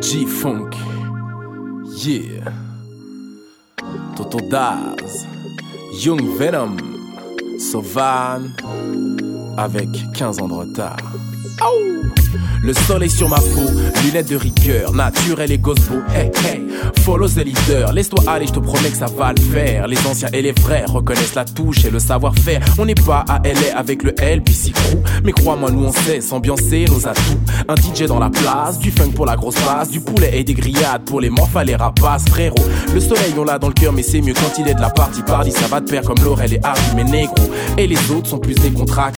G-Funk, yeah. Toto Daz, Young Venom, Sovan, avec 15 ans de retard. Oh! Le soleil sur ma peau, lunettes de rigueur, naturel et gospel, hey hey, follow the leader, laisse-toi aller, je te promets que ça va le faire. Les anciens et les vrais reconnaissent la touche et le savoir-faire. On n'est pas à LA avec le LBC Crew, mais crois-moi nous on sait s'ambiancer nos atouts. Un DJ dans la place, du funk pour la grosse base, du poulet et des grillades pour les morphas, les rapaces, frérot. Le soleil on l'a dans le cœur mais c'est mieux quand il est de la partie. Party ça va de pair comme Laurel et Hardy, mais négro. Et les autres sont plus décontractés,